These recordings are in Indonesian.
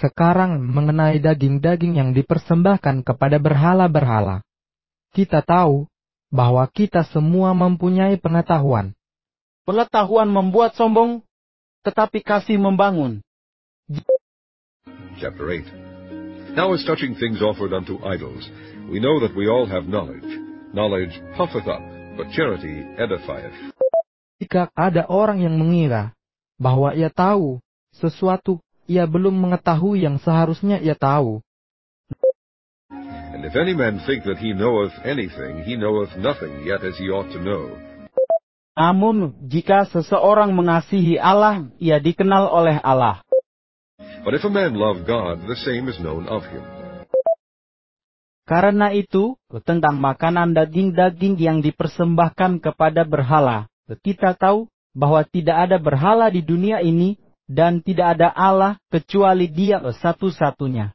Sekarang mengenai daging-daging yang dipersembahkan kepada berhala-berhala. Kita tahu bahwa kita semua mempunyai pengetahuan. Pengetahuan membuat sombong, tetapi kasih membangun. Chapter 8. Now as touching things offered unto idols, we know that we all have knowledge. Knowledge puffeth up, but charity edifieth. Jika ada orang yang mengira bahwa ia tahu sesuatu, ia belum mengetahui yang seharusnya ia tahu. And if any man think that he knoweth anything, he knoweth nothing yet as he ought to know. Namun, jika seseorang mengasihi Allah, ia dikenal oleh Allah. But if a man love God, the same is known of him. Karena itu, tentang makanan daging-daging yang dipersembahkan kepada berhala, kita tahu bahwa tidak ada berhala di dunia ini, dan tidak ada Allah kecuali Dia satu-satunya.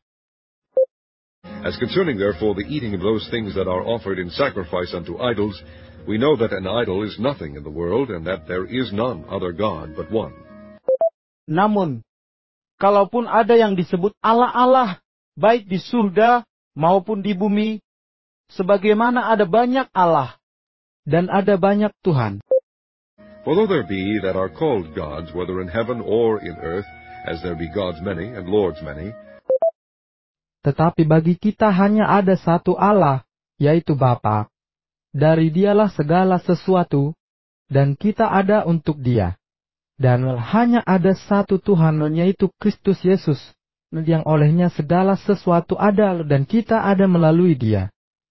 As concerning therefore the eating of those things that are offered in sacrifice unto idols, we know that an idol is nothing in the world, and that there is none other God but one. Namun, kalaupun ada yang disebut Allah-Allah, baik di surga maupun di bumi, sebagaimana ada banyak Allah, Dan ada banyak Tuhan. For though there be that are called gods, whether in heaven or in earth, as there be gods many and lords many, Tetapi bagi kita hanya ada satu Allah, yaitu Bapa. Dari Dialah segala sesuatu, dan kita ada untuk Dia. Dan hanya ada satu Tuhan, yaitu Kristus Yesus, yang olehnya segala sesuatu ada, dan kita ada melalui Dia.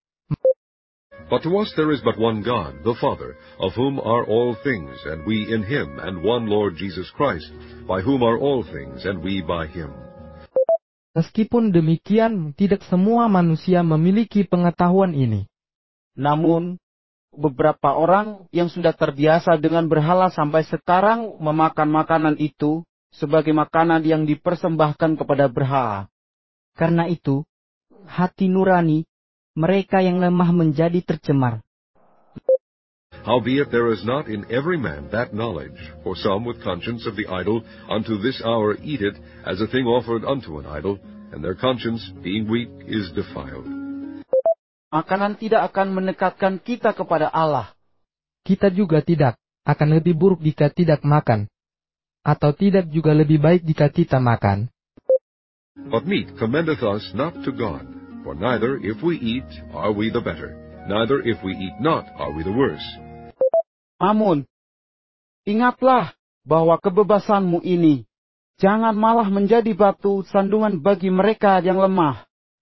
but to us there is but one God, the Father, of whom are all things, and we in him, and one Lord Jesus Christ, by whom are all things, and we by him. Meskipun demikian, tidak semua manusia memiliki pengetahuan ini. namun beberapa orang yang sudah terbiasa dengan berhala sampai sekarang memakan makanan itu sebagai makanan yang dipersembahkan kepada berhala. Karena itu, hati nurani mereka yang lemah menjadi tercemar. Howbeit there is not in every man that knowledge, for some with conscience of the idol unto this hour eat it as a thing offered unto an idol, and their conscience, being weak, is defiled. Makanan tidak akan mendekatkan kita kepada Allah. Kita juga tidak akan lebih buruk jika tidak makan, atau tidak juga lebih baik jika kita makan. But meat commendeth us not to God, for neither if we eat are we the better, neither if we eat not are we the worse. Namun, ingatlah bahwa kebebasanmu ini jangan malah menjadi batu sandungan bagi mereka yang lemah.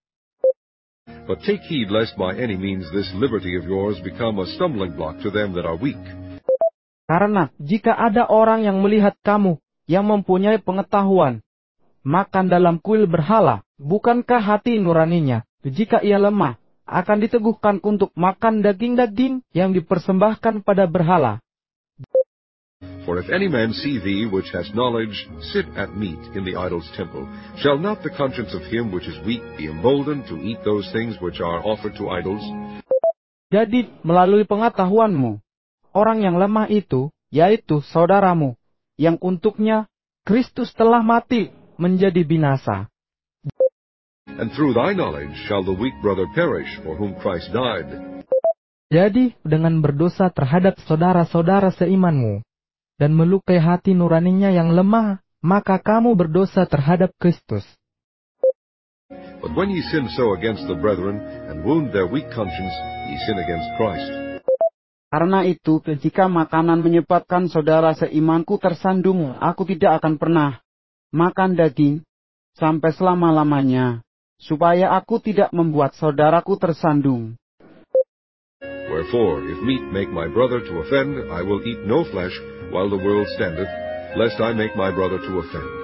But take heed lest by any means this liberty of yours become a stumbling block to them that are weak. Karena jika ada orang yang melihat kamu yang mempunyai pengetahuan makan dalam kuil berhala, bukankah hati nuraninya, jika ia lemah, akan diteguhkan untuk makan daging-daging yang dipersembahkan pada berhala? For if any man see thee which has knowledge sit at meat in the idol's temple, shall not the conscience of him which is weak be emboldened to eat those things which are offered to idols? Jadi, melalui pengetahuanmu, orang yang lemah itu, yaitu saudaramu, yang untuknya Kristus telah mati, menjadi binasa. And through thy knowledge shall the weak brother perish, for whom Christ died. Jadi, dengan berdosa terhadap saudara-saudara seimanmu, dan melukai hati nuraninya yang lemah, maka kamu berdosa terhadap Kristus. But when ye sin so against the brethren, and wound their weak conscience, ye sin against Christ. Karena itu, jika makanan menyebabkan saudara seimanku tersandung, aku tidak akan pernah makan daging sampai selama-lamanya, supaya aku tidak membuat saudaraku tersandung. Wherefore, if meat make my brother to offend, I will eat no flesh while the world standeth, lest I make my brother to offend.